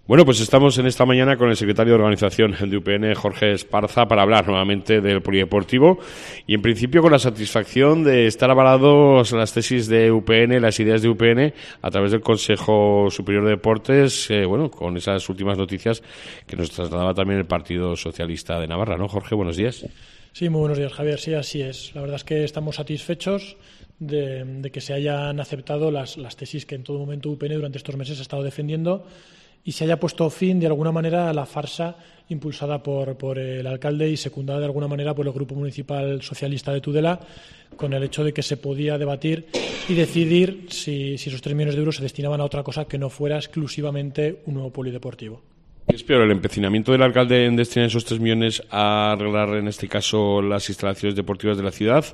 Bueno, pues estamos en esta mañana con el secretario de Organización de UPN, Jorge Esparza, para hablar nuevamente del polideportivo y, en principio, con la satisfacción de estar avalados las tesis de UPN, las ideas de UPN, a través del Consejo Superior de Deportes, con esas últimas noticias que nos trasladaba también el Partido Socialista de Navarra, ¿no? Jorge, buenos días. Sí, muy buenos días, Javier. Sí, así es. La verdad es que estamos satisfechos de que se hayan aceptado las tesis que en todo momento UPN durante estos meses ha estado defendiendo y se haya puesto fin, de alguna manera, a la farsa impulsada por el alcalde y secundada, de alguna manera, por el Grupo Municipal Socialista de Tudela, con el hecho de que se podía debatir y decidir si esos 3 millones de euros se destinaban a otra cosa que no fuera exclusivamente un nuevo polideportivo. ¿Qué es peor, el empecinamiento del alcalde en destinar esos 3 millones a arreglar, en este caso, las instalaciones deportivas de la ciudad,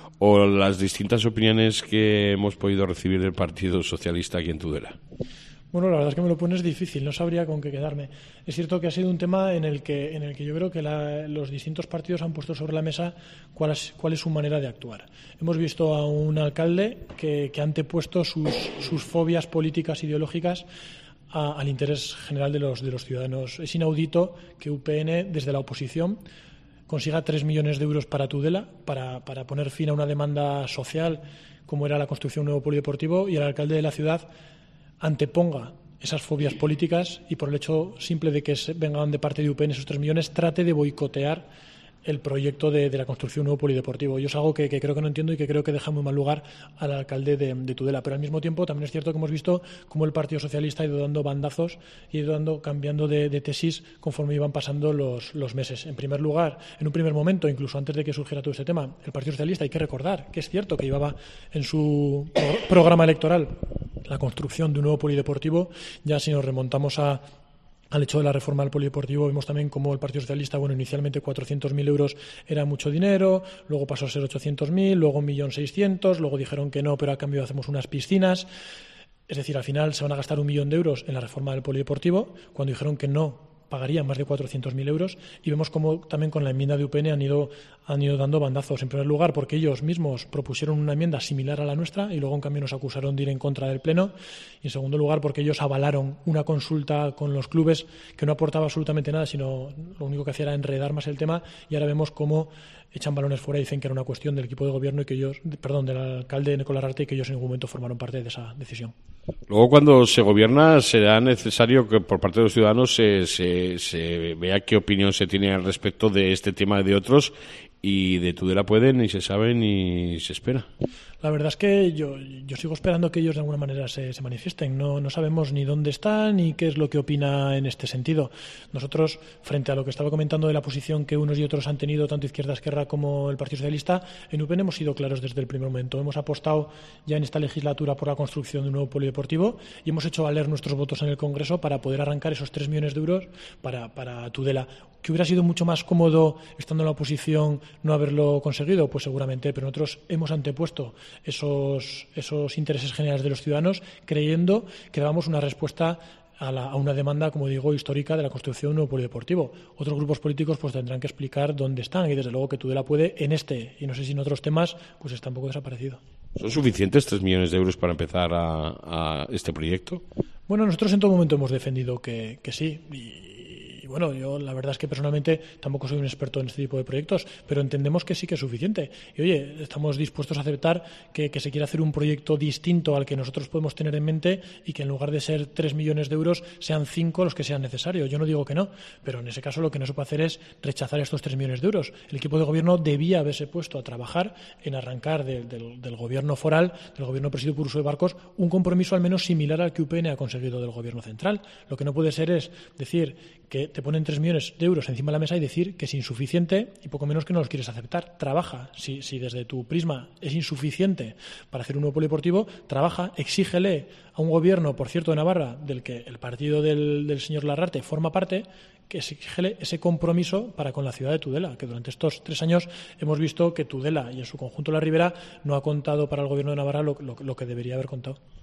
o las distintas opiniones que hemos podido recibir del Partido Socialista aquí en Tudela? Bueno, la verdad es que me lo pones difícil, no sabría con qué quedarme. Es cierto que ha sido un tema en el que yo creo que los distintos partidos han puesto sobre la mesa cuál es su manera de actuar. Hemos visto a un alcalde que ha antepuesto sus fobias políticas ideológicas al interés general de los ciudadanos. Es inaudito que UPN, desde la oposición, consiga 3 millones de euros para Tudela, para poner fin a una demanda social como era la construcción de un nuevo polideportivo, y el alcalde de la ciudad anteponga esas fobias políticas y, por el hecho simple de que vengan de parte de UPN esos 3 millones, trate de boicotear el proyecto de la construcción de un nuevo polideportivo. Yo es algo que creo que no entiendo y que creo que deja muy mal lugar al alcalde de Tudela. Pero al mismo tiempo también es cierto que hemos visto cómo el Partido Socialista ha ido dando bandazos y ha ido cambiando de tesis conforme iban pasando los meses. En primer lugar, en un primer momento, incluso antes de que surgiera todo este tema, el Partido Socialista, hay que recordar que es cierto que llevaba en su programa electoral la construcción de un nuevo polideportivo. Ya si nos remontamos al hecho de la reforma del polideportivo, vemos también cómo el Partido Socialista, inicialmente 400.000 euros era mucho dinero, luego pasó a ser 800.000, luego 1.600.000, luego dijeron que no, pero a cambio hacemos unas piscinas. Es decir, al final se van a gastar 1 millón de euros en la reforma del polideportivo, cuando dijeron que no pagarían más de 400.000 euros, y vemos cómo también con la enmienda de UPN han ido dando bandazos. En primer lugar, porque ellos mismos propusieron una enmienda similar a la nuestra y luego en cambio nos acusaron de ir en contra del Pleno, y en segundo lugar porque ellos avalaron una consulta con los clubes que no aportaba absolutamente nada, sino lo único que hacía era enredar más el tema, y ahora vemos cómo echan balones fuera y dicen que era una cuestión del equipo de gobierno y del alcalde Nicolás Lararte, y que ellos en ningún momento formaron parte de esa decisión. Luego, cuando se gobierna, será necesario que por parte de los ciudadanos se vea qué opinión se tiene al respecto de este tema y de otros, y de Tudela puede ni se sabe ni se espera. La verdad es que yo sigo esperando que ellos de alguna manera se manifiesten. No sabemos ni dónde están ni qué es lo que opina en este sentido. Nosotros, frente a lo que estaba comentando de la posición que unos y otros han tenido, tanto Izquierda Esquerra como el Partido Socialista, en UPN hemos sido claros desde el primer momento. Hemos apostado ya en esta legislatura por la construcción de un nuevo polideportivo y hemos hecho valer nuestros votos en el Congreso para poder arrancar esos 3 millones de euros para Tudela. ¿Que hubiera sido mucho más cómodo, estando en la oposición, no haberlo conseguido? Pues seguramente, pero nosotros hemos antepuesto esos intereses generales de los ciudadanos, creyendo que dábamos una respuesta a una demanda, como digo, histórica de la construcción de un nuevo polideportivo. Otros grupos políticos pues tendrán que explicar dónde están, y desde luego que Tudela puede en este, y no sé si en otros temas, pues está un poco desaparecido. ¿Son suficientes 3 millones de euros para empezar a este proyecto? Bueno, nosotros en todo momento hemos defendido que sí, y bueno, yo la verdad es que personalmente tampoco soy un experto en este tipo de proyectos, pero entendemos que sí que es suficiente. Y oye, estamos dispuestos a aceptar que se quiera hacer un proyecto distinto al que nosotros podemos tener en mente, y que en lugar de ser 3 millones de euros sean 5 los que sean necesarios. Yo no digo que no, pero en ese caso lo que no se puede hacer es rechazar estos 3 millones de euros. El equipo de gobierno debía haberse puesto a trabajar en arrancar del gobierno foral, del gobierno presidido por Uso de Barcos, un compromiso al menos similar al que UPN ha conseguido del gobierno central. Lo que no puede ser es decir que te ponen 3 millones de euros encima de la mesa y decir que es insuficiente y poco menos que no los quieres aceptar. Trabaja. Si desde tu prisma es insuficiente para hacer un nuevo polideportivo, trabaja, exígele a un gobierno, por cierto, de Navarra, del que el partido del señor Lararte forma parte, que exígele ese compromiso para con la ciudad de Tudela, que durante estos 3 años hemos visto que Tudela y en su conjunto la Ribera no ha contado para el gobierno de Navarra lo que debería haber contado.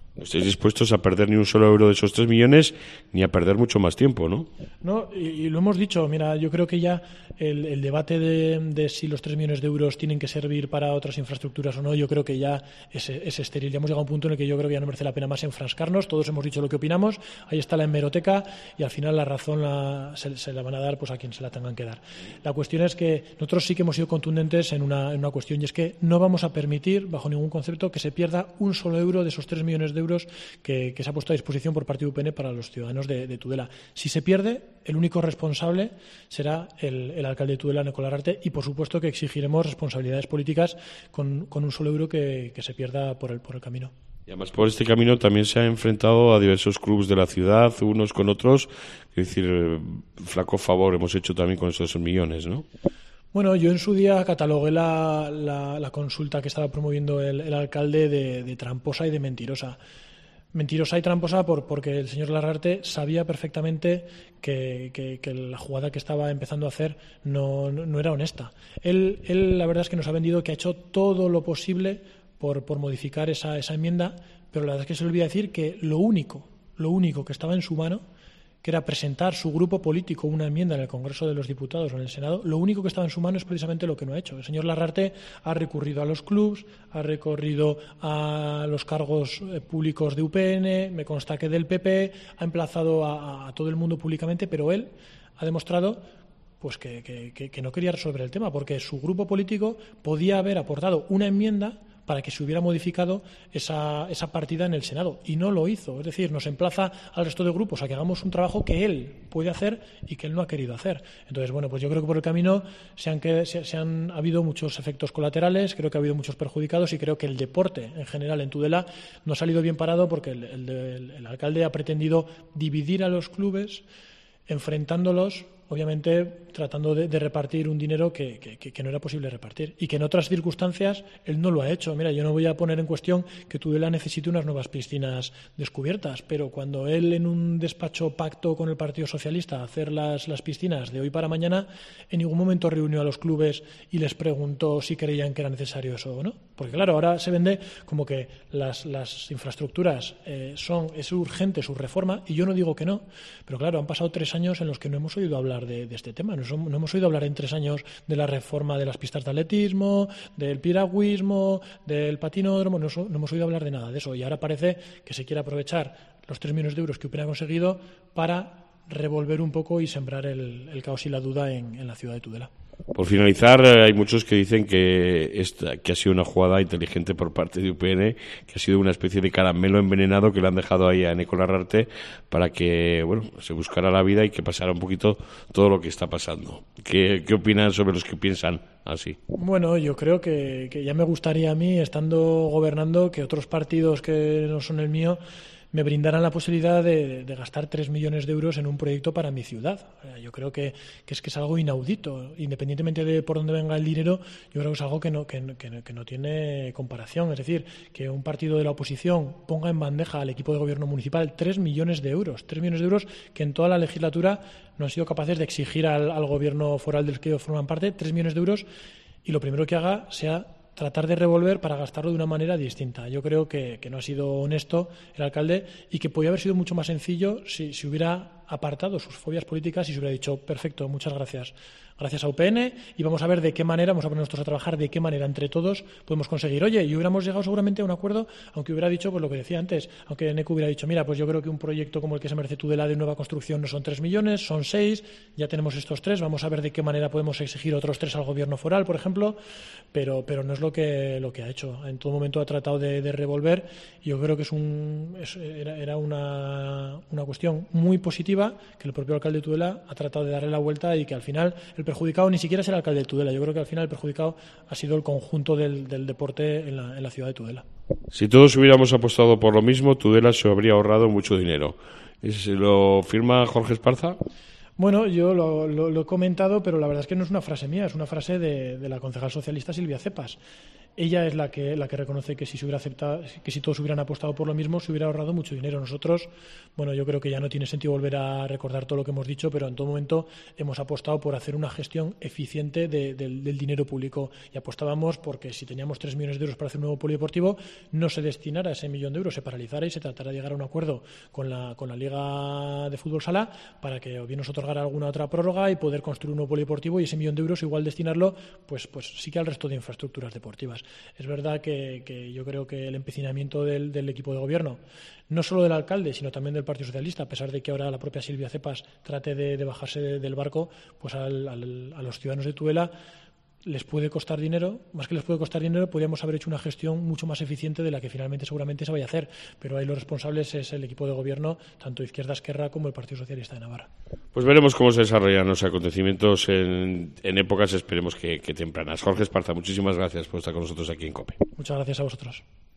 No estáis dispuestos a perder ni un solo euro de esos 3 millones ni a perder mucho más tiempo, ¿no? No, y lo hemos dicho. Mira, yo creo que ya el debate de si los 3 millones de euros tienen que servir para otras infraestructuras o no, yo creo que ya es estéril. Ya hemos llegado a un punto en el que yo creo que ya no merece la pena más enfrascarnos. Todos hemos dicho lo que opinamos. Ahí está la hemeroteca y al final la razón se la van a dar pues a quien se la tengan que dar. La cuestión es que nosotros sí que hemos sido contundentes en una cuestión, y es que no vamos a permitir, bajo ningún concepto, que se pierda un solo euro de esos 3 millones de euros que se ha puesto a disposición por parte de UPN para los ciudadanos de Tudela. Si se pierde, el único responsable será el alcalde de Tudela, Eneko Larrarte, y por supuesto que exigiremos responsabilidades políticas con un solo euro que se pierda por el camino. Y además por este camino también se ha enfrentado a diversos clubes de la ciudad, unos con otros. Es decir, flaco favor hemos hecho también con esos millones, ¿no? Bueno, yo en su día catalogué la consulta que estaba promoviendo el alcalde de tramposa y de mentirosa. Mentirosa y tramposa porque el señor Larrarte sabía perfectamente que la jugada que estaba empezando a hacer no era honesta. Él la verdad es que nos ha vendido que ha hecho todo lo posible por modificar esa enmienda, pero la verdad es que se olvida decir que lo único que estaba en su mano, que era presentar su grupo político una enmienda en el Congreso de los Diputados o en el Senado, lo único que estaba en su mano es precisamente lo que no ha hecho. El señor Larrarte ha recurrido a los clubs, ha recurrido a los cargos públicos de UPN, me consta que del PP, ha emplazado a todo el mundo públicamente, pero él ha demostrado pues que no quería resolver el tema, porque su grupo político podía haber aportado una enmienda para que se hubiera modificado esa partida en el Senado, y no lo hizo. Es decir, nos emplaza al resto de grupos a que hagamos un trabajo que él puede hacer y que él no ha querido hacer. Entonces, bueno, pues yo creo que por el camino ha habido muchos efectos colaterales, creo que ha habido muchos perjudicados, y creo que el deporte en general en Tudela no ha salido bien parado, porque el alcalde ha pretendido dividir a los clubes, enfrentándolos, obviamente tratando de repartir un dinero que no era posible repartir, y que en otras circunstancias él no lo ha hecho. Mira, yo no voy a poner en cuestión que Tudela necesite unas nuevas piscinas descubiertas, pero cuando él, en un despacho, pactó con el Partido Socialista hacer las piscinas de hoy para mañana, en ningún momento reunió a los clubes y les preguntó si creían que era necesario eso o no. Porque claro, ahora se vende como que las infraestructuras es urgente su reforma, y yo no digo que no, pero claro, han pasado 3 años en los que no hemos oído hablar de este tema. No hemos oído hablar en 3 años de la reforma de las pistas de atletismo, del piragüismo, del patinódromo. No hemos oído hablar de nada de eso, y ahora parece que se quiere aprovechar los 3 millones de euros que UPN ha conseguido para revolver un poco y sembrar el caos y la duda en la ciudad de Tudela. Por finalizar, hay muchos que dicen que ha sido una jugada inteligente por parte de UPN, que ha sido una especie de caramelo envenenado que le han dejado ahí a Eneko Larrarte para que, bueno, se buscara la vida y que pasara un poquito todo lo que está pasando. ¿Qué opinan sobre los que piensan así? Bueno, yo creo que ya me gustaría a mí, estando gobernando, que otros partidos que no son el mío me brindaran la posibilidad de gastar 3 millones de euros en un proyecto para mi ciudad. Yo creo que es algo inaudito. Independientemente de por dónde venga el dinero, yo creo que es algo que no tiene comparación. Es decir, que un partido de la oposición ponga en bandeja al equipo de gobierno municipal 3 millones de euros. 3 millones de euros que en toda la legislatura no han sido capaces de exigir al gobierno foral del que ellos forman parte. 3 millones de euros, y lo primero que haga sea tratar de revolver para gastarlo de una manera distinta. Yo creo que no ha sido honesto el alcalde, y que podía haber sido mucho más sencillo si hubiera apartado sus fobias políticas y se hubiera dicho: perfecto, muchas gracias a UPN, y vamos a ver de qué manera, vamos a poner nosotros a trabajar, de qué manera entre todos podemos conseguir. Oye, y hubiéramos llegado seguramente a un acuerdo, aunque hubiera dicho pues lo que decía antes, aunque Eneko hubiera dicho: mira, pues yo creo que un proyecto como el que se merece Tudela de nueva construcción no son 3 millones, son 6, ya tenemos estos 3, vamos a ver de qué manera podemos exigir otros 3 al gobierno foral, por ejemplo, pero no es lo que ha hecho. En todo momento ha tratado de revolver, y yo creo que era una cuestión muy positiva, que el propio alcalde de Tudela ha tratado de darle la vuelta, y que al final el perjudicado ni siquiera es el alcalde de Tudela. Yo creo que al final el perjudicado ha sido el conjunto del deporte en la ciudad de Tudela. Si todos hubiéramos apostado por lo mismo, Tudela se habría ahorrado mucho dinero. ¿Lo firma Jorge Esparza? Bueno, yo lo he comentado, pero la verdad es que no es una frase mía, es una frase de la concejal socialista Silvia Cepas. ella es la que reconoce que si se hubiera aceptado, que si todos hubieran apostado por lo mismo, se hubiera ahorrado mucho dinero. Nosotros, bueno, yo creo que ya no tiene sentido volver a recordar todo lo que hemos dicho, pero en todo momento hemos apostado por hacer una gestión eficiente del dinero público, y apostábamos porque si teníamos 3 millones de euros para hacer un nuevo polideportivo, no se destinara ese millón de euros, se paralizara y se tratara de llegar a un acuerdo con la Liga de Fútbol Sala para que o bien nos otorgara alguna otra prórroga y poder construir un nuevo polideportivo, y ese millón de euros igual destinarlo pues sí que al resto de infraestructuras deportivas. Es verdad que yo creo que el empecinamiento del equipo de gobierno, no solo del alcalde, sino también del Partido Socialista, a pesar de que ahora la propia Silvia Cepas trate de bajarse del barco, pues a los ciudadanos de Tudela les puede costar dinero. Más que les puede costar dinero, podríamos haber hecho una gestión mucho más eficiente de la que finalmente seguramente se vaya a hacer, pero ahí los responsables es el equipo de gobierno, tanto Izquierda Esquerra como el Partido Socialista de Navarra. Pues veremos cómo se desarrollan los acontecimientos en épocas, esperemos que tempranas. Jorge Esparza, muchísimas gracias por estar con nosotros aquí en COPE. Muchas gracias a vosotros.